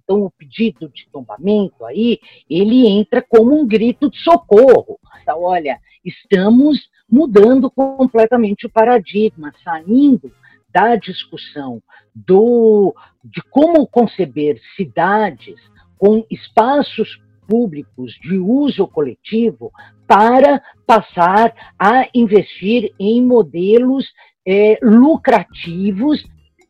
Então, o pedido de tombamento aí, ele entra como um grito de socorro. Então, olha, estamos mudando completamente o paradigma, saindo da discussão de como conceber cidades com espaços públicos de uso coletivo para passar a investir em modelos lucrativos.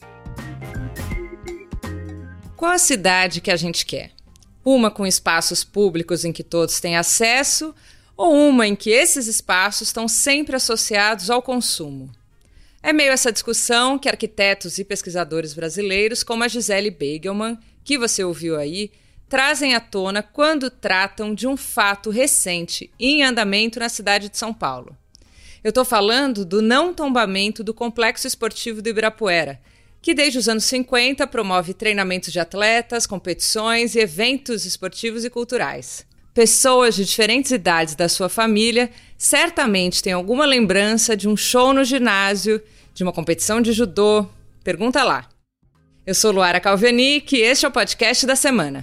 Qual a cidade que a gente quer? Uma com espaços públicos em que todos têm acesso ou uma em que esses espaços estão sempre associados ao consumo? É meio essa discussão que arquitetos e pesquisadores brasileiros, como a Gisele Beigelman, que você ouviu aí, trazem à tona quando tratam de um fato recente em andamento na cidade de São Paulo. Eu estou falando do não tombamento do Complexo Esportivo do Ibirapuera, que desde os anos 50 promove treinamentos de atletas, competições e eventos esportivos e culturais. Pessoas de diferentes idades da sua família certamente têm alguma lembrança de um show no ginásio, de uma competição de judô. Pergunta lá. Eu sou Luara Calvenic e este é o podcast da semana.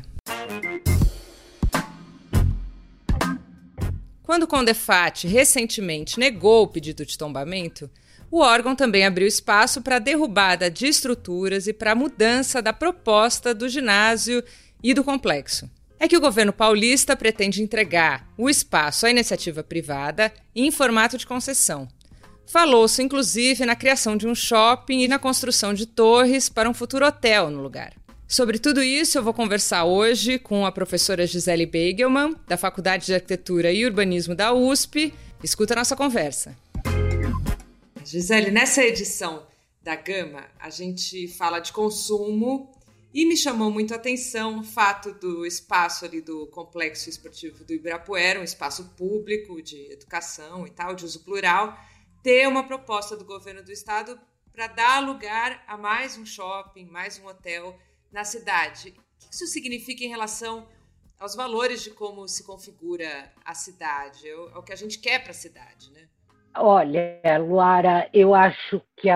Quando o Condefat recentemente negou o pedido de tombamento, o órgão também abriu espaço para a derrubada de estruturas e para a mudança da proposta do ginásio e do complexo. É que o governo paulista pretende entregar o espaço à iniciativa privada em formato de concessão. Falou-se, inclusive, na criação de um shopping e na construção de torres para um futuro hotel no lugar. Sobre tudo isso, eu vou conversar hoje com a professora Gisele Beigelman, da Faculdade de Arquitetura e Urbanismo da USP. Escuta a nossa conversa. Gisele, nessa edição da Gama, a gente fala de consumo e me chamou muito a atenção o fato do espaço ali do Complexo Esportivo do Ibirapuera, um espaço público de educação e tal, de uso plural, ter uma proposta do governo do estado para dar lugar a mais um shopping, mais um hotel na cidade. O que isso significa em relação aos valores de como se configura a cidade? É o que a gente quer para a cidade, né? Olha, Luara, eu acho que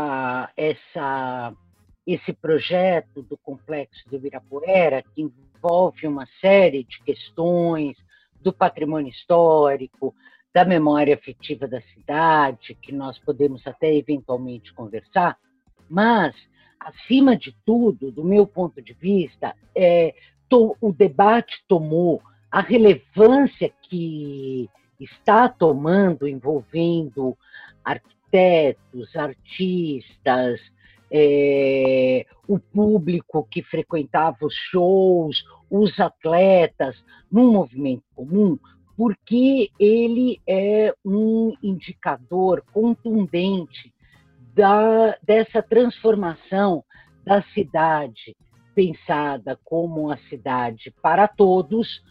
esse projeto do Complexo do Ibirapuera, que envolve uma série de questões do patrimônio histórico, da memória afetiva da cidade, que nós podemos até eventualmente conversar, mas, acima de tudo, do meu ponto de vista, o debate tomou a relevância que está tomando, envolvendo arquitetos, artistas, o público que frequentava os shows, os atletas, num movimento comum, porque ele é um indicador contundente dessa transformação da cidade, pensada como uma cidade para todos,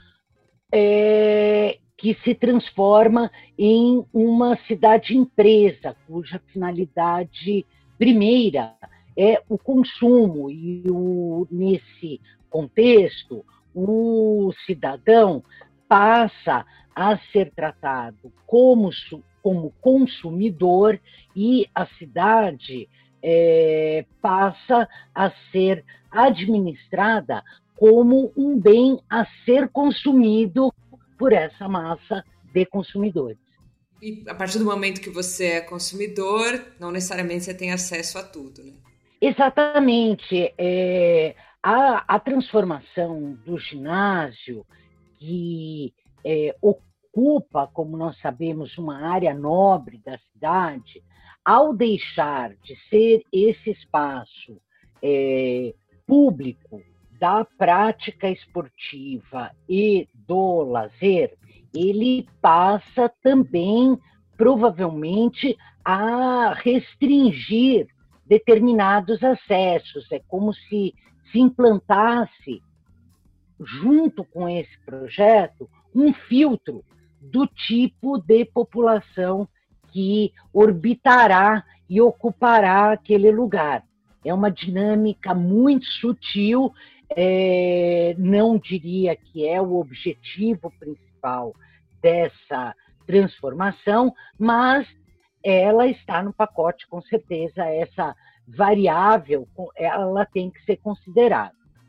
que se transforma em uma cidade-empresa, cuja finalidade primeira é o consumo. E nesse contexto, o cidadão passa a ser tratado como consumidor e a cidade passa a ser administrada como um bem a ser consumido por essa massa de consumidores. E a partir do momento que você é consumidor, não necessariamente você tem acesso a tudo, né? Exatamente. A transformação do ginásio, que ocupa, como nós sabemos, uma área nobre da cidade, ao deixar de ser esse espaço público da prática esportiva e do lazer, ele passa também, provavelmente, a restringir determinados acessos. É como se implantasse, junto com esse projeto, um filtro do tipo de população que orbitará e ocupará aquele lugar. É uma dinâmica muito sutil, não diria que é o objetivo principal dessa transformação, mas ela está no pacote, com certeza. Essa variável ela tem que ser considerada.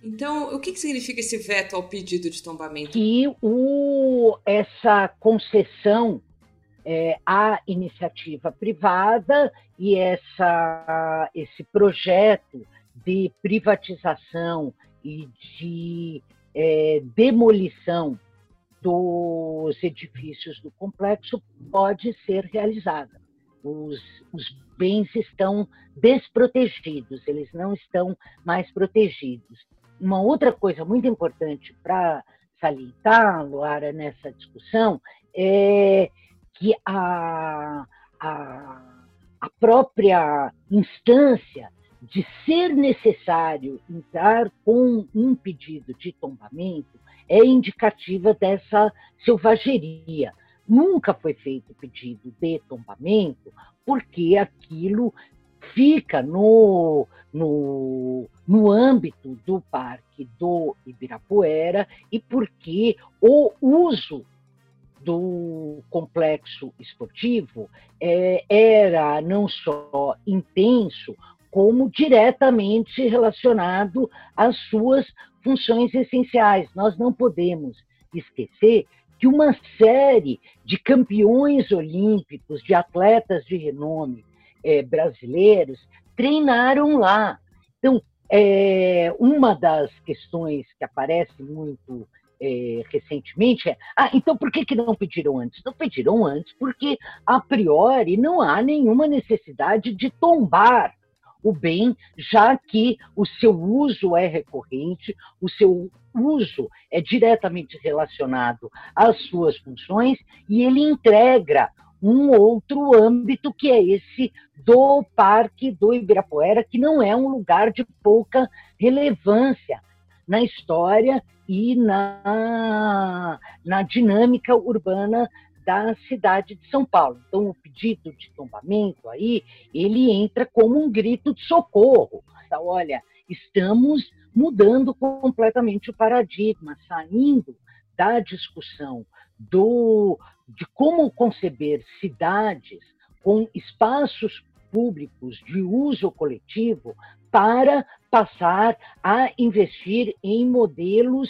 Então, o que significa esse veto ao pedido de tombamento? Que essa concessão à iniciativa privada e esse projeto de privatização e de demolição dos edifícios do complexo pode ser realizada. Os bens estão desprotegidos, eles não estão mais protegidos. Uma outra coisa muito importante para salientar, Luara, nessa discussão, é que a própria instância de ser necessário entrar com um pedido de tombamento é indicativa dessa selvageria. Nunca foi feito pedido de tombamento, porque aquilo fica no âmbito do Parque do Ibirapuera e porque o uso do complexo esportivo era não só intenso, como diretamente relacionado às suas funções essenciais. Nós não podemos esquecer que uma série de campeões olímpicos, de atletas de renome brasileiros, treinaram lá. Então, uma das questões que aparece muito recentemente então por que não pediram antes? Não pediram antes porque, a priori, não há nenhuma necessidade de tombar o bem, já que o seu uso é recorrente, o seu uso é diretamente relacionado às suas funções e ele integra um outro âmbito, que é esse do Parque do Ibirapuera, que não é um lugar de pouca relevância na história e na dinâmica urbana da cidade de São Paulo. Então, o pedido de tombamento aí, ele entra como um grito de socorro. Então, olha, estamos mudando completamente o paradigma, saindo da discussão de como conceber cidades com espaços públicos de uso coletivo para passar a investir em modelos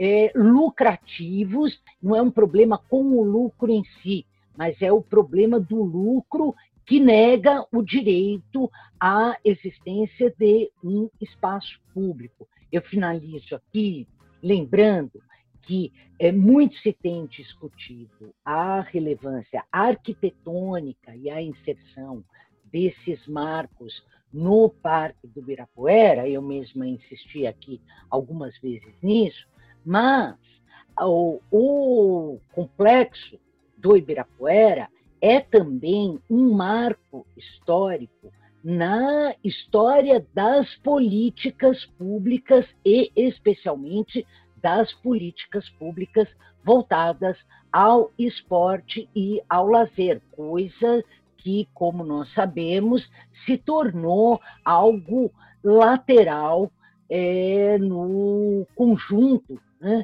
lucrativos. Não é um problema com o lucro em si, mas é o problema do lucro que nega o direito à existência de um espaço público. Eu finalizo aqui lembrando que muito se tem discutido a relevância arquitetônica e a inserção desses marcos no Parque do Ibirapuera. Eu mesma insisti aqui algumas vezes nisso, mas o complexo do Ibirapuera é também um marco histórico na história das políticas públicas e, especialmente, das políticas públicas voltadas ao esporte e ao lazer, coisa que, como nós sabemos, se tornou algo lateral no conjunto, né,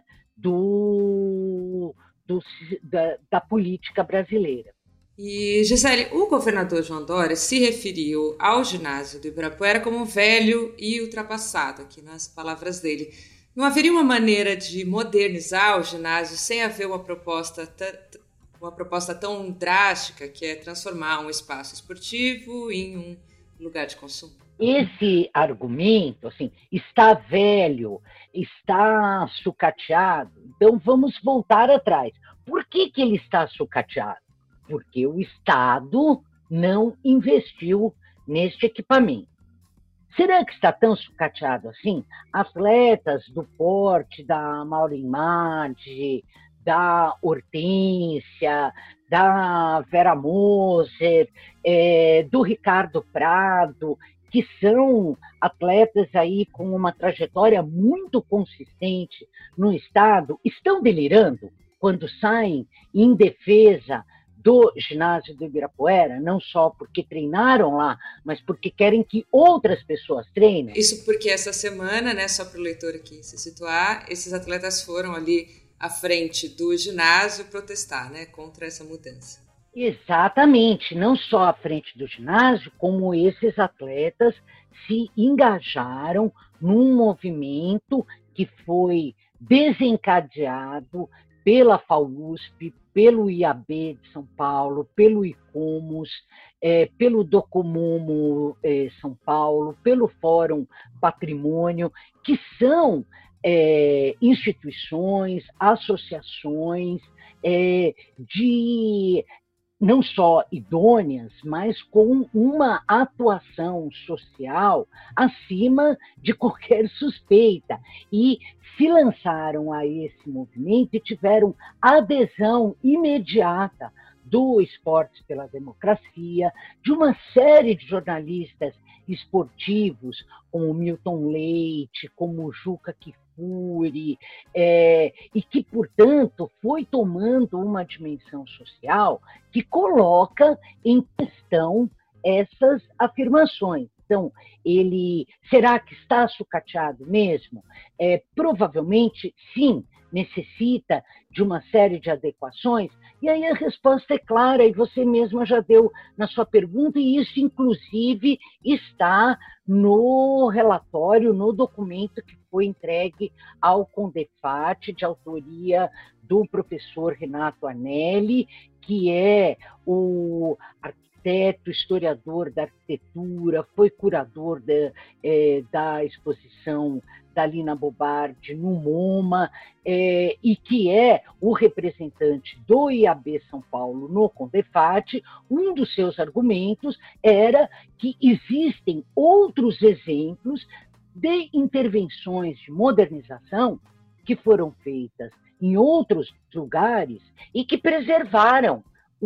da política brasileira. E, Gisele, o governador João Dória se referiu ao ginásio do Ibirapuera como velho e ultrapassado, aqui nas palavras dele. Não haveria uma maneira de modernizar o ginásio sem haver uma proposta tão drástica, que é transformar um espaço esportivo em um lugar de consumo? Esse argumento, assim, está velho, está sucateado, então vamos voltar atrás. Por que ele está sucateado? Porque o Estado não investiu neste equipamento. Será que está tão sucateado assim? Atletas do porte da Maureen Maggi, da Hortência, da Vera Moser, do Ricardo Prado, que são atletas aí com uma trajetória muito consistente no Estado, estão delirando quando saem em defesa do ginásio do Ibirapuera, não só porque treinaram lá, mas porque querem que outras pessoas treinem. Isso porque essa semana, né, só para o leitor aqui se situar, esses atletas foram ali à frente do ginásio protestar, né, contra essa mudança. Exatamente, não só à frente do ginásio, como esses atletas se engajaram num movimento que foi desencadeado pela FAUSP, pelo IAB de São Paulo, pelo ICOMOS, pelo Docomomo São Paulo, pelo Fórum Patrimônio, que são instituições, associações de não só idôneas, mas com uma atuação social acima de qualquer suspeita. E se lançaram a esse movimento e tiveram adesão imediata do Esportes pela Democracia, de uma série de jornalistas esportivos, como Milton Leite, como Juca Kfouri, e que, portanto, foi tomando uma dimensão social que coloca em questão essas afirmações. Então, será que está sucateado mesmo? Provavelmente, sim, necessita de uma série de adequações, e aí a resposta é clara, e você mesma já deu na sua pergunta, e isso, inclusive, está no relatório, no documento que foi entregue ao CONDEFAT, de autoria do professor Renato Anelli, que é o arquiteto, historiador da arquitetura, foi curador da exposição da Lina Bobardi no MoMA, e que é o representante do IAB São Paulo no CONDEFAT. Um dos seus argumentos era que existem outros exemplos de intervenções de modernização que foram feitas em outros lugares e que preservaram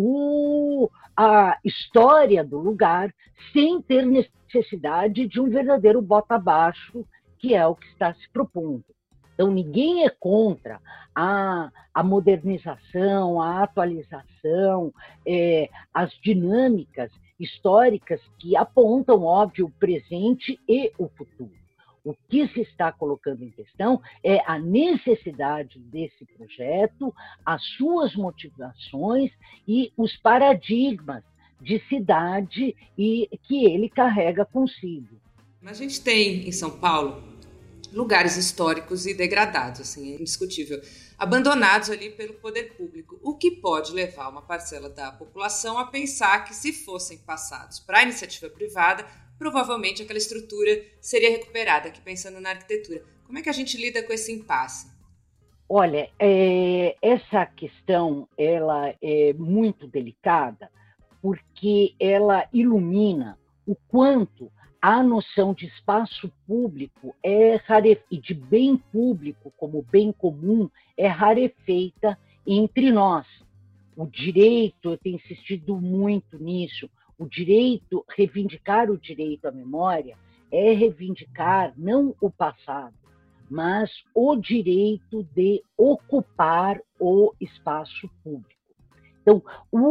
a história do lugar sem ter necessidade de um verdadeiro bota abaixo, que é o que está se propondo. Então, ninguém é contra a modernização, a atualização, as dinâmicas históricas que apontam, óbvio, o presente e o futuro. O que se está colocando em questão é a necessidade desse projeto, as suas motivações e os paradigmas de cidade que ele carrega consigo. A gente tem em São Paulo lugares históricos e degradados, assim, é indiscutível, abandonados ali pelo poder público, o que pode levar uma parcela da população a pensar que, se fossem passados para a iniciativa privada, provavelmente aquela estrutura seria recuperada, aqui pensando na arquitetura. Como é que a gente lida com esse impasse? Olha, essa questão ela é muito delicada, porque ela ilumina o quanto a noção de espaço público e de bem público como bem comum é rarefeita entre nós. O direito, eu tenho insistido muito nisso, reivindicar o direito à memória é reivindicar não o passado, mas o direito de ocupar o espaço público. Então,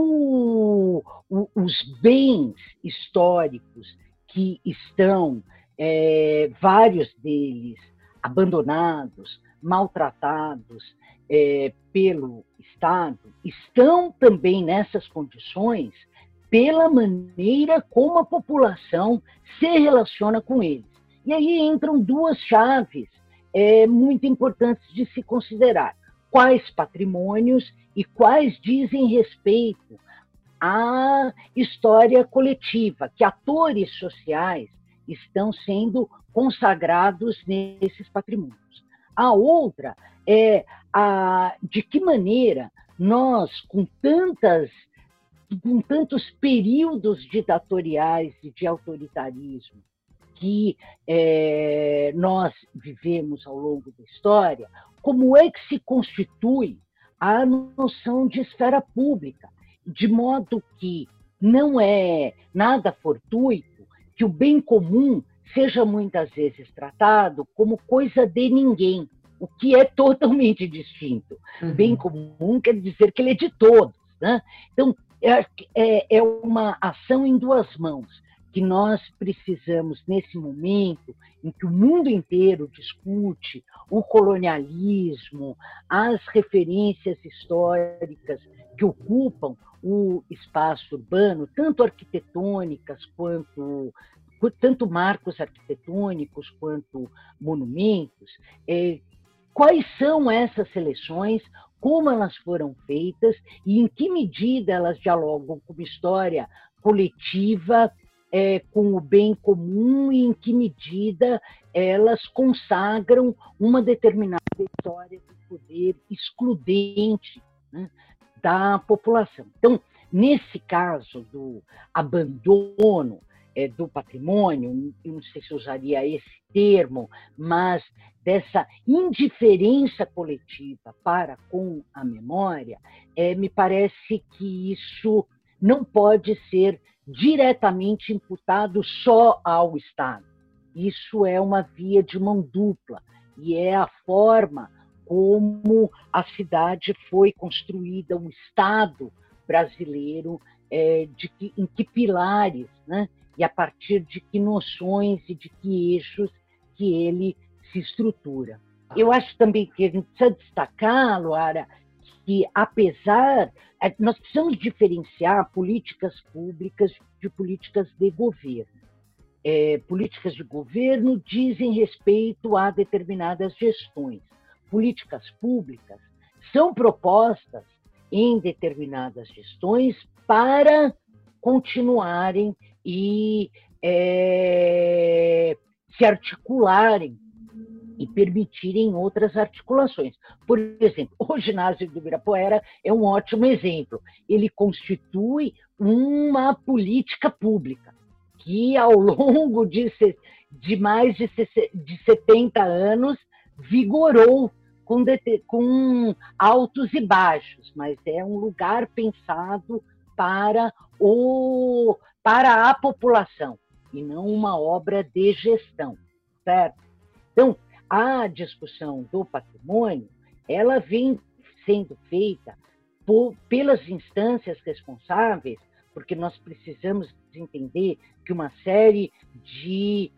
os bens históricos que estão, vários deles, abandonados, maltratados pelo Estado, estão também nessas condições pela maneira como a população se relaciona com eles. E aí entram duas chaves muito importantes de se considerar. Quais patrimônios e quais dizem respeito à história coletiva, que atores sociais estão sendo consagrados nesses patrimônios. A outra é de que maneira nós, com tantos períodos ditatoriais e de autoritarismo que nós vivemos ao longo da história, como é que se constitui a noção de esfera pública, de modo que não é nada fortuito que o bem comum seja muitas vezes tratado como coisa de ninguém, o que é totalmente distinto. Uhum. Bem comum quer dizer que ele é de todos, né? Então, é uma ação em duas mãos, que nós precisamos, nesse momento em que o mundo inteiro discute o colonialismo, as referências históricas que ocupam o espaço urbano, tanto arquitetônicas quanto tanto marcos arquitetônicos quanto monumentos, quais são essas seleções, como elas foram feitas e em que medida elas dialogam com uma história coletiva, com o bem comum, e em que medida elas consagram uma determinada história de poder excludente, né, da população. Então, nesse caso do abandono do patrimônio, eu não sei se eu usaria esse termo, mas dessa indiferença coletiva para com a memória, me parece que isso não pode ser diretamente imputado só ao Estado. Isso é uma via de mão dupla, e é a forma como a cidade foi construída, um Estado brasileiro, em que pilares, né? E a partir de que noções e de que eixos que ele se estrutura. Eu acho também que a gente precisa destacar, Luara, que nós precisamos diferenciar políticas públicas de políticas de governo. Políticas de governo dizem respeito a determinadas gestões. Políticas públicas são propostas em determinadas gestões para continuarem e se articularem e permitirem outras articulações. Por exemplo, o ginásio do Ibirapuera é um ótimo exemplo. Ele constitui uma política pública que, ao longo de mais de 70 anos, vigorou com altos e baixos, mas é um lugar pensado para a população, e não uma obra de gestão, certo? Então, a discussão do patrimônio, ela vem sendo feita pelas instâncias responsáveis, porque nós precisamos entender que uma série de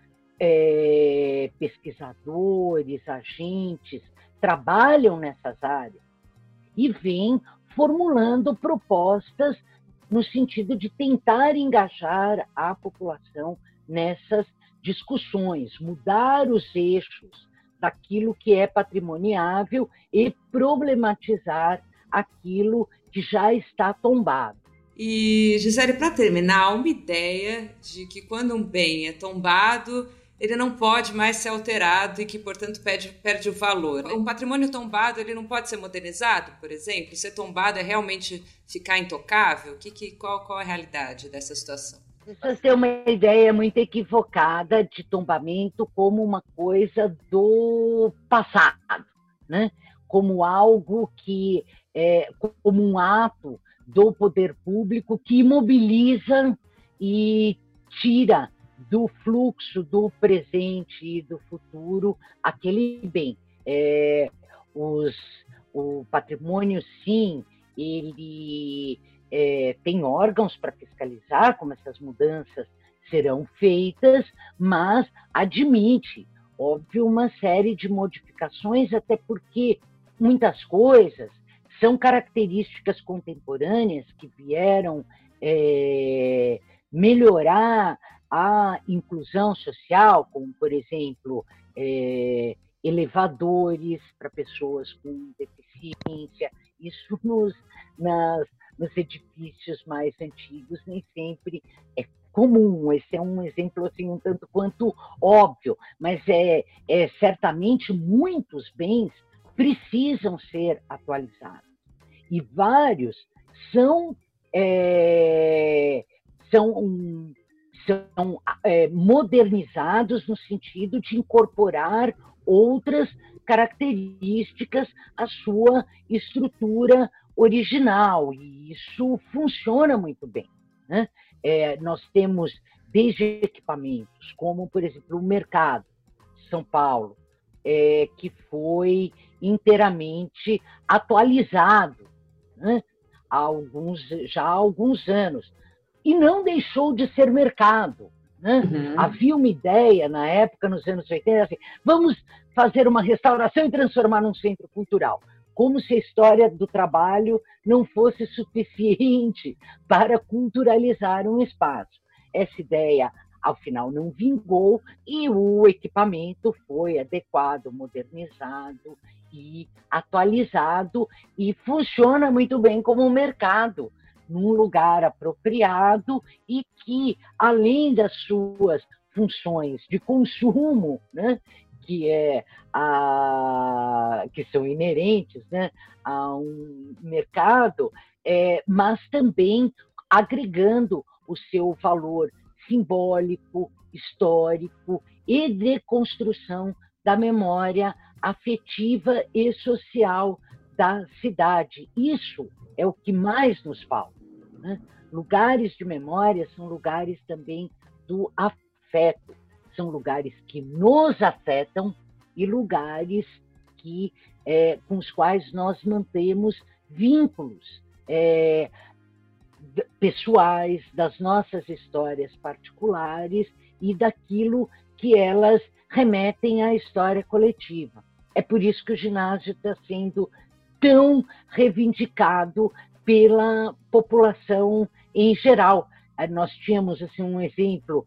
pesquisadores, agentes, trabalham nessas áreas e vêm formulando propostas no sentido de tentar engajar a população nessas discussões, mudar os eixos daquilo que é patrimoniável e problematizar aquilo que já está tombado. E, Gisele, para terminar, uma ideia de que quando um bem é tombado, ele não pode mais ser alterado e que, portanto, perde o valor. Um patrimônio tombado, ele não pode ser modernizado, por exemplo? Ser tombado é realmente ficar intocável? Qual é a realidade dessa situação? Vocês têm uma ideia muito equivocada de tombamento como uma coisa do passado, né? Como algo que como um ato do poder público que imobiliza e tira do fluxo do presente e do futuro aquele bem. O patrimônio, sim, ele tem órgãos para fiscalizar como essas mudanças serão feitas, mas admite, óbvio, uma série de modificações, até porque muitas coisas são características contemporâneas que vieram melhorar a inclusão social, como, por exemplo, elevadores para pessoas com deficiência. Isso nos edifícios mais antigos nem sempre é comum. Esse é um exemplo assim, um tanto quanto óbvio, mas certamente muitos bens precisam ser atualizados. E vários são modernizados no sentido de incorporar outras características à sua estrutura original, e isso funciona muito bem, né? Nós temos desde equipamentos, como, por exemplo, o mercado de São Paulo, que foi inteiramente atualizado, né? Já há alguns anos, e não deixou de ser mercado, né? Uhum. Havia uma ideia na época, nos anos 80, assim, vamos fazer uma restauração e transformar num centro cultural, como se a história do trabalho não fosse suficiente para culturalizar um espaço. Essa ideia ao final não vingou e o equipamento foi adequado, modernizado e atualizado e funciona muito bem como um mercado, num lugar apropriado e que, além das suas funções de consumo, né, que são inerentes, né, a um mercado, mas também agregando o seu valor simbólico, histórico e de construção da memória afetiva e social da cidade. Isso é o que mais nos falta, né? Lugares de memória são lugares também do afeto, são lugares que nos afetam e lugares com os quais nós mantemos vínculos pessoais, das nossas histórias particulares e daquilo que elas remetem à história coletiva. É por isso que o ginásio está sendo tão reivindicado pela população em geral. Nós tínhamos assim, um exemplo,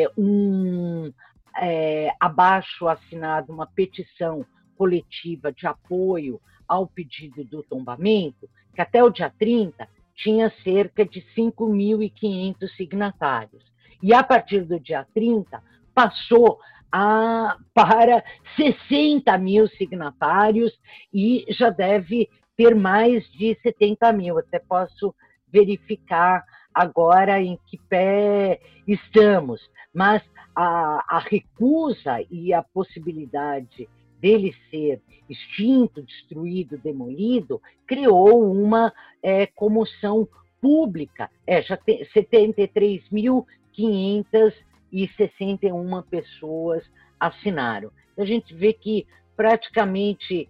abaixo assinado uma petição coletiva de apoio ao pedido do tombamento, que até o dia 30 tinha cerca de 5.500 signatários. E a partir do dia 30 passou para 60 mil signatários e já deve ter mais de 70 mil. Até posso verificar agora em que pé estamos. Mas a recusa e a possibilidade dele ser extinto, destruído, demolido, criou uma comoção pública. Já tem 73.561 pessoas assinaram. A gente vê que praticamente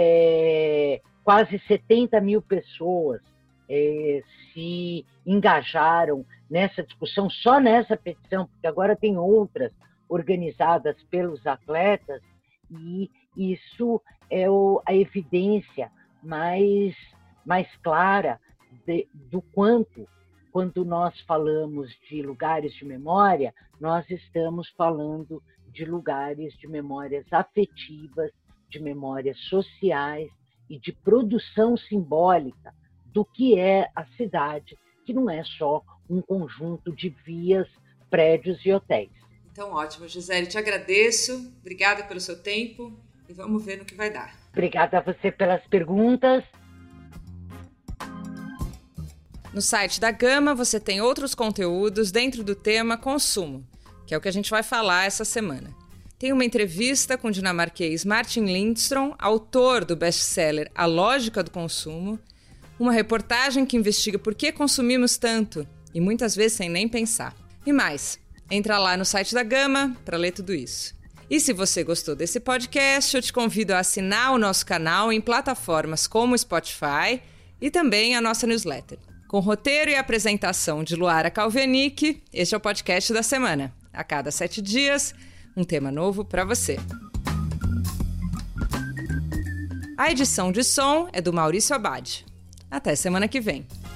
quase 70 mil pessoas se engajaram nessa discussão, só nessa petição, porque agora tem outras organizadas pelos atletas, e isso é a evidência mais clara do quando nós falamos de lugares de memória, nós estamos falando de lugares de memórias afetivas, de memórias sociais e de produção simbólica do que é a cidade, que não é só um conjunto de vias, prédios e hotéis. Então, ótimo, Gisele, te agradeço, obrigada pelo seu tempo e vamos ver no que vai dar. Obrigada a você pelas perguntas. No site da Gama você tem outros conteúdos dentro do tema consumo, que é o que a gente vai falar essa semana. Tem uma entrevista com o dinamarquês Martin Lindström, autor do best-seller A Lógica do Consumo, uma reportagem que investiga por que consumimos tanto e muitas vezes sem nem pensar. E mais, entra lá no site da Gama para ler tudo isso. E se você gostou desse podcast, eu te convido a assinar o nosso canal em plataformas como o Spotify e também a nossa newsletter. Com roteiro e apresentação de Luara Calvenic, este é o podcast da semana. A cada 7 dias, um tema novo para você. A edição de som é do Maurício Abad. Até semana que vem.